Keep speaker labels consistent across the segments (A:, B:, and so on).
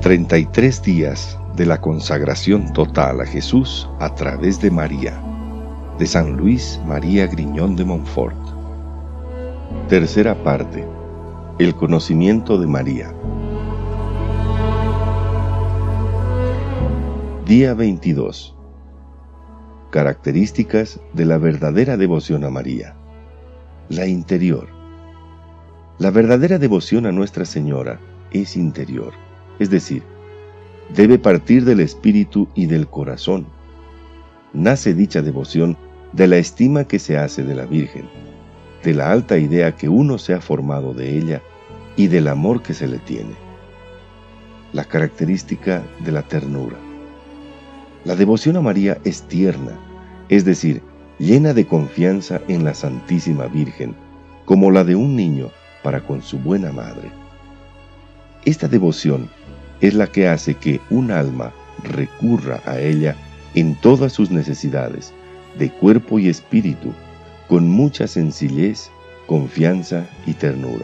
A: 33 días de la consagración total a Jesús a través de María, de San Luis María Griñón de Montfort. Tercera parte: el conocimiento de María. Día 22. Características de la verdadera devoción a María. La interior. La verdadera devoción a Nuestra Señora es interior, es decir, debe partir del espíritu y del corazón. Nace dicha devoción de la estima que se hace de la Virgen, de la alta idea que uno se ha formado de ella y del amor que se le tiene. La característica de la ternura. La devoción a María es tierna, es decir, llena de confianza en la Santísima Virgen, como la de un niño para con su buena madre. Esta devoción es la que hace que un alma recurra a ella en todas sus necesidades, de cuerpo y espíritu, con mucha sencillez, confianza y ternura.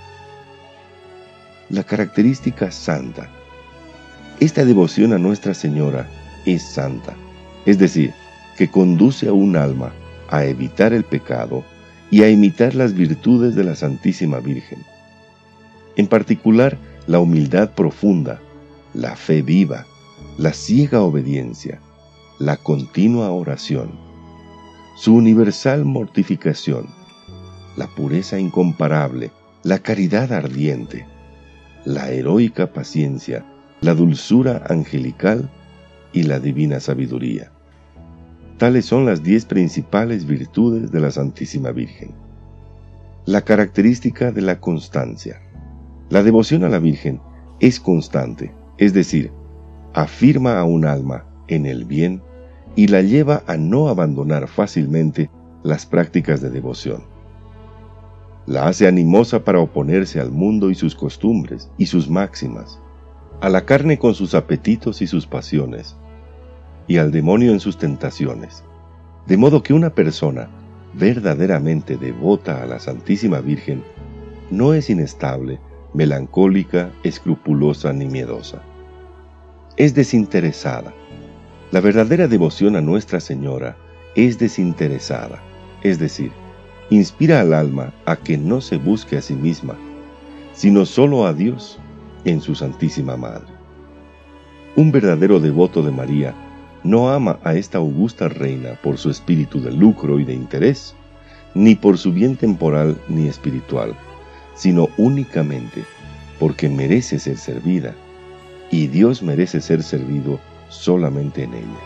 A: La característica santa. Esta devoción a Nuestra Señora es santa, es decir, que conduce a un alma a evitar el pecado y a imitar las virtudes de la Santísima Virgen. En particular, la humildad profunda, la fe viva, la ciega obediencia, la continua oración, su universal mortificación, la pureza incomparable, la caridad ardiente, la heroica paciencia, la dulzura angelical y la divina sabiduría. Tales son las 10 principales virtudes de la Santísima Virgen. La característica de la constancia. La devoción a la Virgen es constante, es decir, afirma a un alma en el bien y la lleva a no abandonar fácilmente las prácticas de devoción. La hace animosa para oponerse al mundo y sus costumbres y sus máximas, a la carne con sus apetitos y sus pasiones, y al demonio en sus tentaciones, de modo que una persona verdaderamente devota a la Santísima Virgen no es inestable, melancólica, escrupulosa ni miedosa. Es desinteresada. La verdadera devoción a Nuestra Señora es desinteresada, es decir, inspira al alma a que no se busque a sí misma, sino solo a Dios en su Santísima Madre. Un verdadero devoto de María no ama a esta augusta reina por su espíritu de lucro y de interés, ni por su bien temporal ni espiritual, sino únicamente porque merece ser servida, y Dios merece ser servido solamente en ella.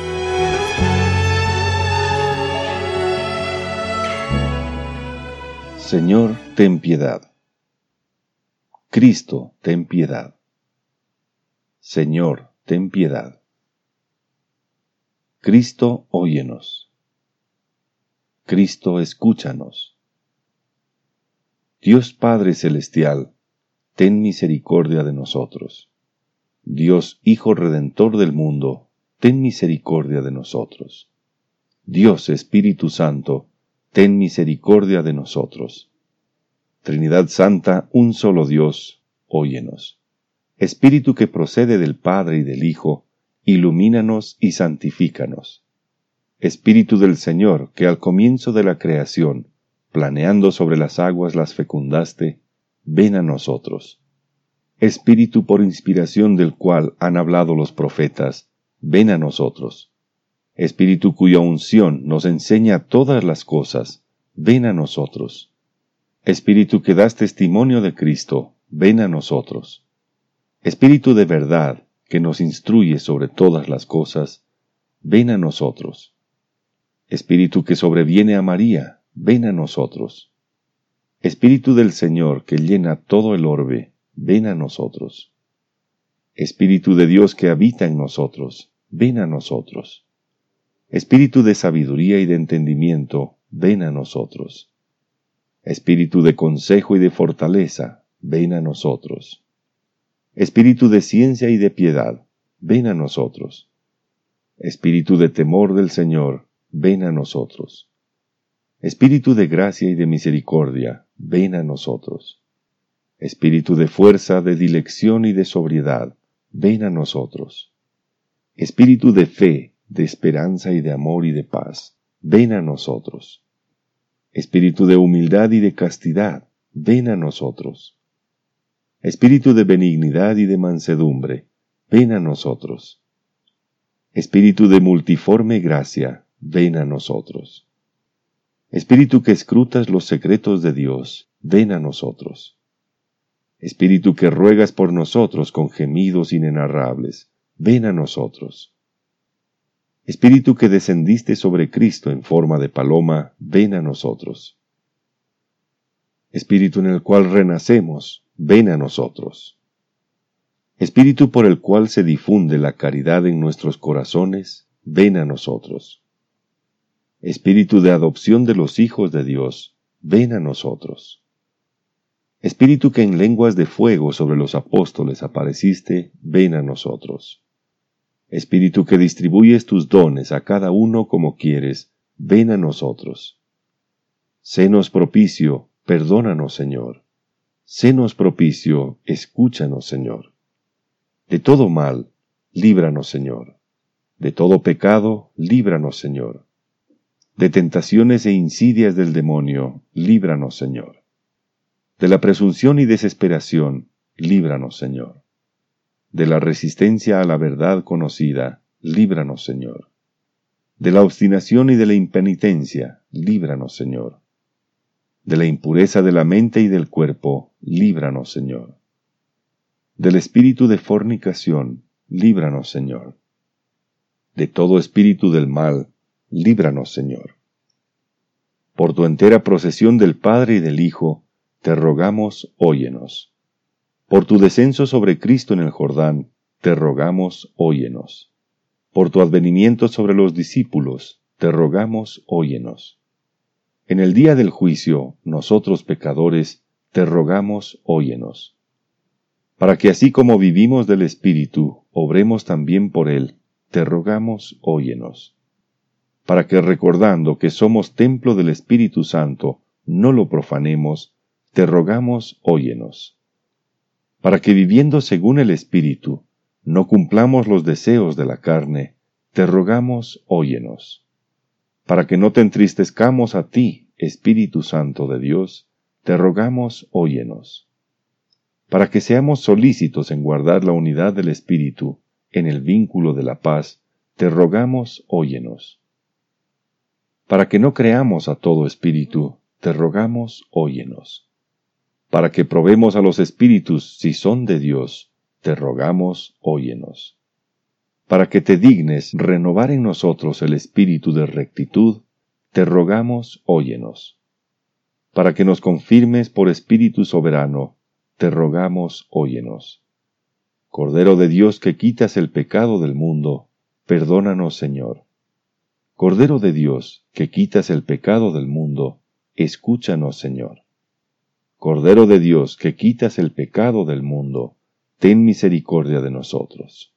A: Señor, ten piedad. Cristo, ten piedad. Señor, ten piedad. Cristo, óyenos. Cristo, escúchanos. Dios Padre Celestial, ten misericordia de nosotros. Dios Hijo Redentor del mundo, ten misericordia de nosotros. Dios Espíritu Santo, ten misericordia de nosotros. Trinidad Santa, un solo Dios, óyenos. Espíritu que procede del Padre y del Hijo, ilumínanos y santifícanos. Espíritu del Señor, que al comienzo de la creación, planeando sobre las aguas las fecundaste, ven a nosotros. Espíritu por inspiración del cual han hablado los profetas, ven a nosotros. Espíritu cuya unción nos enseña todas las cosas, ven a nosotros. Espíritu que das testimonio de Cristo, ven a nosotros. Espíritu de verdad, que nos instruye sobre todas las cosas, ven a nosotros. Espíritu que sobreviene a María, ven a nosotros. Espíritu del Señor que llena todo el orbe, ven a nosotros. Espíritu de Dios que habita en nosotros, ven a nosotros. Espíritu de sabiduría y de entendimiento, ven a nosotros. Espíritu de consejo y de fortaleza, ven a nosotros. Espíritu de ciencia y de piedad, ven a nosotros. Espíritu de temor del Señor, ven a nosotros. Espíritu de gracia y de misericordia, ven a nosotros. Espíritu de fuerza, de dilección y de sobriedad, ven a nosotros. Espíritu de fe, de esperanza y de amor y de paz, ven a nosotros. Espíritu de humildad y de castidad, ven a nosotros. Espíritu de benignidad y de mansedumbre, ven a nosotros. Espíritu de multiforme gracia, ven a nosotros. Espíritu que escrutas los secretos de Dios, ven a nosotros. Espíritu que ruegas por nosotros con gemidos inenarrables, ven a nosotros. Espíritu que descendiste sobre Cristo en forma de paloma, ven a nosotros. Espíritu en el cual renacemos, ven a nosotros. Espíritu por el cual se difunde la caridad en nuestros corazones, ven a nosotros. Espíritu de adopción de los hijos de Dios, ven a nosotros. Espíritu que en lenguas de fuego sobre los apóstoles apareciste, ven a nosotros. Espíritu que distribuyes tus dones a cada uno como quieres, ven a nosotros. Sénos propicio, perdónanos, Señor. Sénos propicio, escúchanos, Señor. De todo mal, líbranos, Señor. De todo pecado, líbranos, Señor. De tentaciones e insidias del demonio, líbranos, Señor. De la presunción y desesperación, líbranos, Señor. De la resistencia a la verdad conocida, líbranos, Señor. De la obstinación y de la impenitencia, líbranos, Señor. De la impureza de la mente y del cuerpo, líbranos, Señor. Del espíritu de fornicación, líbranos, Señor. De todo espíritu del mal, líbranos, Señor. Por tu entera procesión del Padre y del Hijo, te rogamos, óyenos. Por tu descenso sobre Cristo en el Jordán, te rogamos, óyenos. Por tu advenimiento sobre los discípulos, te rogamos, óyenos. En el día del juicio, nosotros pecadores, te rogamos, óyenos. Para que así como vivimos del Espíritu, obremos también por Él, te rogamos, óyenos. Para que recordando que somos templo del Espíritu Santo, no lo profanemos, te rogamos, óyenos. Para que viviendo según el Espíritu, no cumplamos los deseos de la carne, te rogamos, óyenos. Para que no te entristezcamos a ti, Espíritu Santo de Dios, te rogamos, óyenos. Para que seamos solícitos en guardar la unidad del Espíritu, en el vínculo de la paz, te rogamos, óyenos. Para que no creamos a todo espíritu, te rogamos, óyenos. Para que probemos a los espíritus si son de Dios, te rogamos, óyenos. Para que te dignes renovar en nosotros el espíritu de rectitud, te rogamos, óyenos. Para que nos confirmes por espíritu soberano, te rogamos, óyenos. Cordero de Dios que quitas el pecado del mundo, perdónanos, Señor. Cordero de Dios que quitas el pecado del mundo, escúchanos, Señor. Cordero de Dios que quitas el pecado del mundo, ten misericordia de nosotros.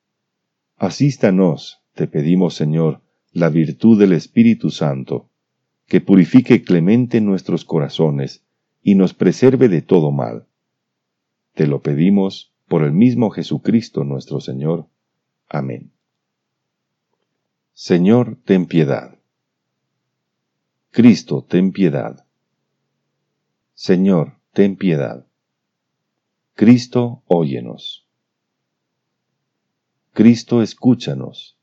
A: Asístanos, te pedimos, Señor, la virtud del Espíritu Santo, que purifique clemente nuestros corazones y nos preserve de todo mal. Te lo pedimos por el mismo Jesucristo nuestro Señor. Amén. Señor, ten piedad. Cristo, ten piedad. Señor, ten piedad. Cristo, óyenos. Cristo, escúchanos.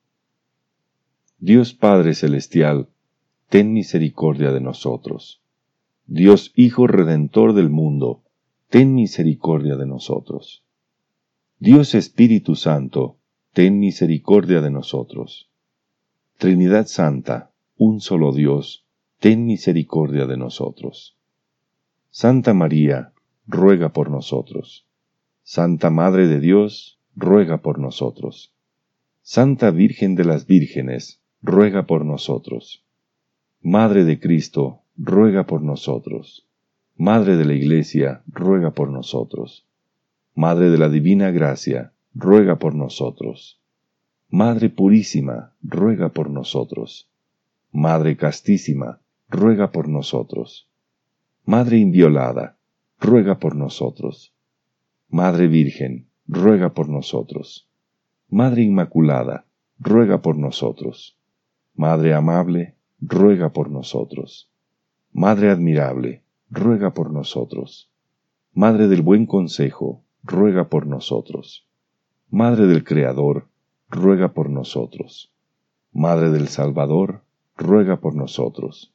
A: Dios Padre Celestial, ten misericordia de nosotros. Dios Hijo Redentor del mundo, ten misericordia de nosotros. Dios Espíritu Santo, ten misericordia de nosotros. Trinidad Santa, un solo Dios, ten misericordia de nosotros. Santa María, ruega por nosotros. Santa Madre de Dios, ruega por nosotros. Santa Virgen de las Vírgenes, ruega por nosotros. Madre de Cristo, ruega por nosotros. Madre de la Iglesia, ruega por nosotros. Madre de la Divina Gracia, ruega por nosotros. Madre Purísima, ruega por nosotros. Madre Castísima, ruega por nosotros. Madre Inviolada, ruega por nosotros. Madre Virgen, ruega por nosotros. Madre Inmaculada, ruega por nosotros. Madre amable, ruega por nosotros. Madre admirable, ruega por nosotros. Madre del buen consejo, ruega por nosotros. Madre del Creador, ruega por nosotros. Madre del Salvador, ruega por nosotros.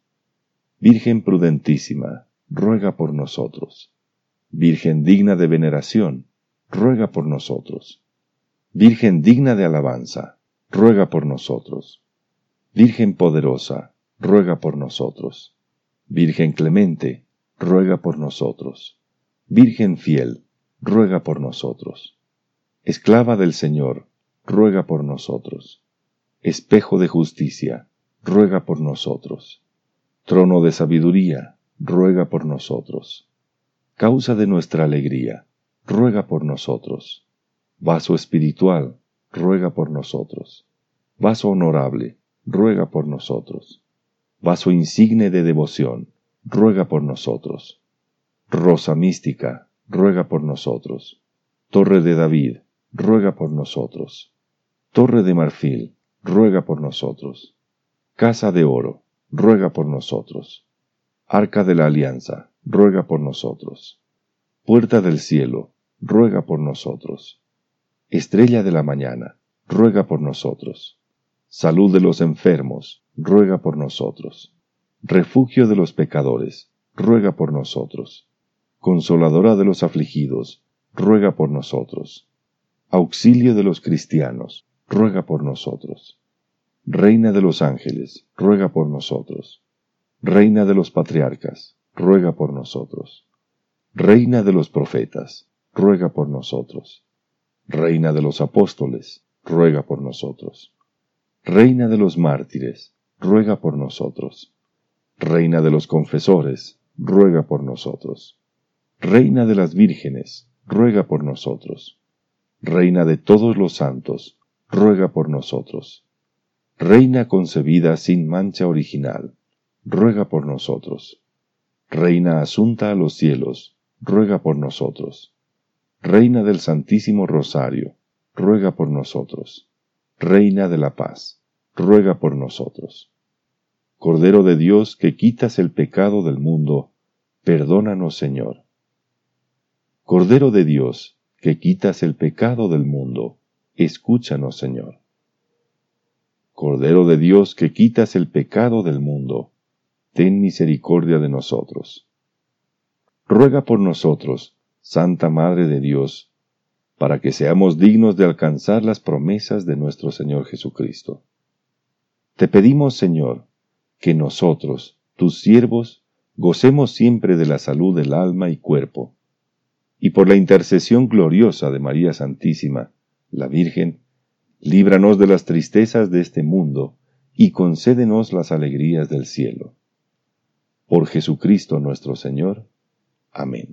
A: Virgen prudentísima, ruega por nosotros. Virgen digna de veneración, ruega por nosotros. Virgen digna de alabanza, ruega por nosotros. Virgen poderosa, ruega por nosotros. Virgen clemente, ruega por nosotros. Virgen fiel, ruega por nosotros. Esclava del Señor, ruega por nosotros. Espejo de justicia, ruega por nosotros. Trono de sabiduría, ruega por nosotros. Causa de nuestra alegría, ruega por nosotros. Vaso espiritual, ruega por nosotros. Vaso honorable, ruega por nosotros. Vaso insigne de devoción, ruega por nosotros. Rosa mística, ruega por nosotros. Torre de David, ruega por nosotros. Torre de marfil, ruega por nosotros. Casa de oro, ruega por nosotros. Arca de la alianza, ruega por nosotros. Puerta del cielo, ruega por nosotros. Estrella de la mañana, ruega por nosotros. Salud de los enfermos, ruega por nosotros. Refugio de los pecadores, ruega por nosotros. Consoladora de los afligidos, ruega por nosotros. Auxilio de los cristianos, ruega por nosotros. Reina de los ángeles, ruega por nosotros. Reina de los patriarcas, ruega por nosotros. Reina de los profetas, ruega por nosotros. Reina de los apóstoles, ruega por nosotros. Reina de los mártires, ruega por nosotros. Reina de los confesores, ruega por nosotros. Reina de las vírgenes, ruega por nosotros. Reina de todos los santos, ruega por nosotros. Reina concebida sin mancha original, ruega por nosotros. Reina asunta a los cielos, ruega por nosotros. Reina del Santísimo Rosario, ruega por nosotros. Reina de la paz, ruega por nosotros. Cordero de Dios, que quitas el pecado del mundo, perdónanos, Señor. Cordero de Dios, que quitas el pecado del mundo, escúchanos, Señor. Cordero de Dios, que quitas el pecado del mundo, ten misericordia de nosotros. Ruega por nosotros, Santa Madre de Dios, para que seamos dignos de alcanzar las promesas de nuestro Señor Jesucristo. Te pedimos, Señor, que nosotros, tus siervos, gocemos siempre de la salud del alma y cuerpo, y por la intercesión gloriosa de María Santísima, la Virgen, líbranos de las tristezas de este mundo y concédenos las alegrías del cielo. Por Jesucristo nuestro Señor. Amén.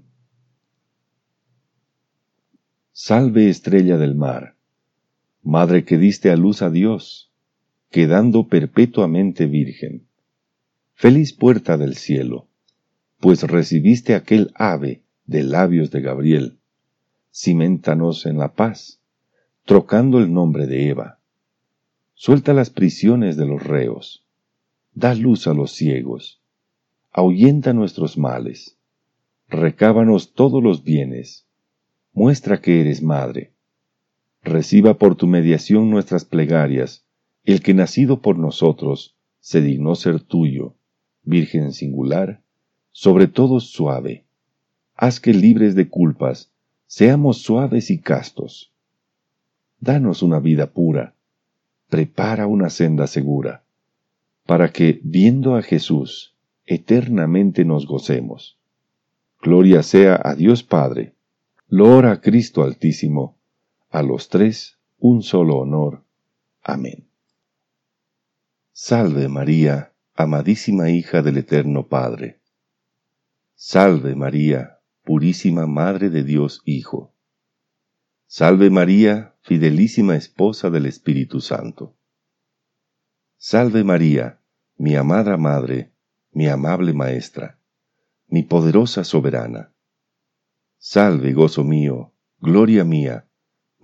A: Salve, estrella del mar, Madre que diste a luz a Dios, quedando perpetuamente virgen. Feliz puerta del cielo, pues recibiste aquel ave de labios de Gabriel. Ciméntanos en la paz, trocando el nombre de Eva. Suelta las prisiones de los reos, da luz a los ciegos, ahuyenta nuestros males, recábanos todos los bienes, muestra que eres madre. Reciba por tu mediación nuestras plegarias, el que nacido por nosotros se dignó ser tuyo, Virgen singular, sobre todos suave. Haz que libres de culpas seamos suaves y castos. Danos una vida pura, prepara una senda segura, para que, viendo a Jesús, eternamente nos gocemos. Gloria sea a Dios Padre, loor a Cristo Altísimo, a los tres un solo honor. Amén. Salve María, amadísima hija del Eterno Padre. Salve María, purísima Madre de Dios Hijo. Salve María, fidelísima esposa del Espíritu Santo. Salve María, mi amada Madre, mi amable Maestra, mi poderosa soberana. Salve, gozo mío, gloria mía,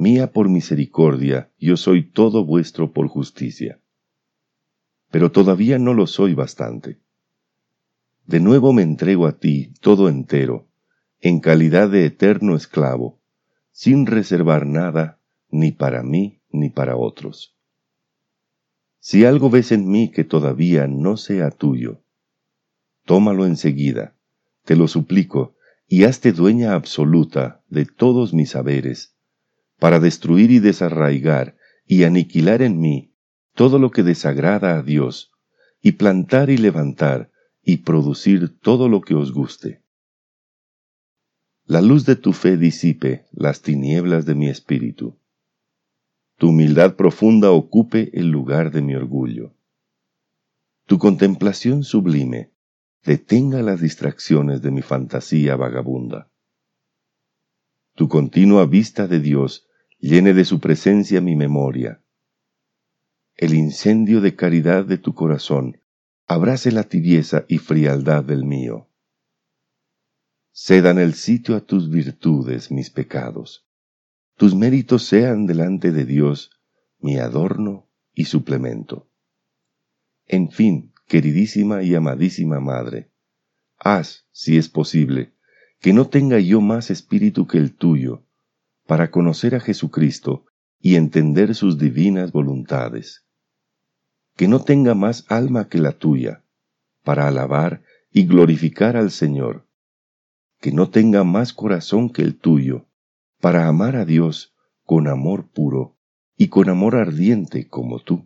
A: mía por misericordia, yo soy todo vuestro por justicia. Pero todavía no lo soy bastante. De nuevo me entrego a ti todo entero, en calidad de eterno esclavo, sin reservar nada, ni para mí ni para otros. Si algo ves en mí que todavía no sea tuyo, tómalo enseguida, te lo suplico, y hazte dueña absoluta de todos mis haberes, para destruir y desarraigar y aniquilar en mí todo lo que desagrada a Dios, y plantar y levantar y producir todo lo que os guste. La luz de tu fe disipe las tinieblas de mi espíritu. Tu humildad profunda ocupe el lugar de mi orgullo. Tu contemplación sublime detenga las distracciones de mi fantasía vagabunda. Tu continua vista de Dios llene de su presencia mi memoria. El incendio de caridad de tu corazón abrace la tibieza y frialdad del mío. Cedan el sitio a tus virtudes mis pecados. Tus méritos sean delante de Dios mi adorno y suplemento. En fin, queridísima y amadísima Madre, haz, si es posible, que no tenga yo más espíritu que el tuyo, para conocer a Jesucristo y entender sus divinas voluntades. Que no tenga más alma que la tuya, para alabar y glorificar al Señor. Que no tenga más corazón que el tuyo, para amar a Dios con amor puro y con amor ardiente como tú.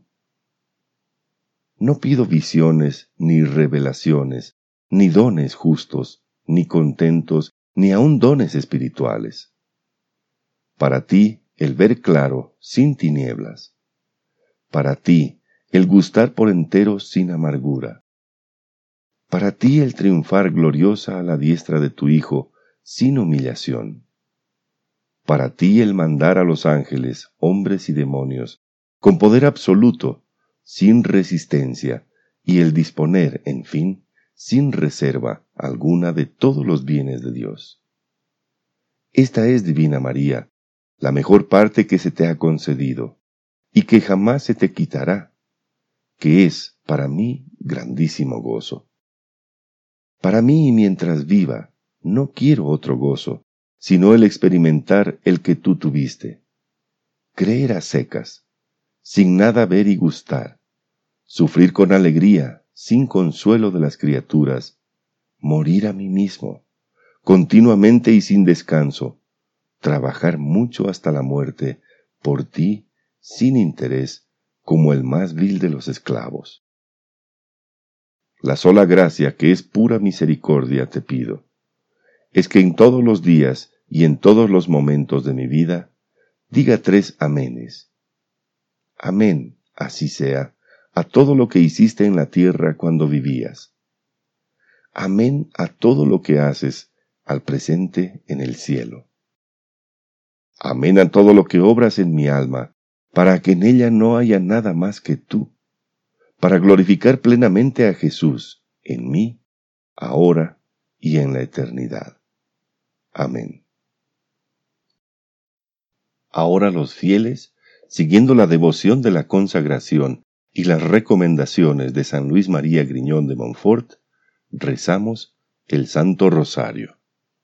A: No pido visiones, ni revelaciones, ni dones justos, ni contentos, ni aun dones espirituales. Para ti, el ver claro, sin tinieblas. Para ti, el gustar por entero sin amargura. Para ti, el triunfar gloriosa a la diestra de tu Hijo, sin humillación. Para ti, el mandar a los ángeles, hombres y demonios, con poder absoluto, sin resistencia, y el disponer, en fin, sin reserva alguna de todos los bienes de Dios. Esta es, Divina María, la mejor parte que se te ha concedido, y que jamás se te quitará, que es, para mí, grandísimo gozo. Para mí, mientras viva, no quiero otro gozo, sino el experimentar el que tú tuviste. Creer a secas, sin nada ver y gustar, sufrir con alegría, sin consuelo de las criaturas, morir a mí mismo, continuamente y sin descanso, trabajar mucho hasta la muerte, por ti, sin interés, como el más vil de los esclavos. La sola gracia, que es pura misericordia, te pido, es que en todos los días y en todos los momentos de mi vida, diga 3 aménes. Amén, así sea, a todo lo que hiciste en la tierra cuando vivías. Amén a todo lo que haces al presente en el cielo. Amén a todo lo que obras en mi alma, para que en ella no haya nada más que tú, para glorificar plenamente a Jesús en mí, ahora y en la eternidad. Amén. Ahora los fieles, siguiendo la devoción de la consagración y las recomendaciones de San Luis María Griñón de Montfort, rezamos el Santo Rosario.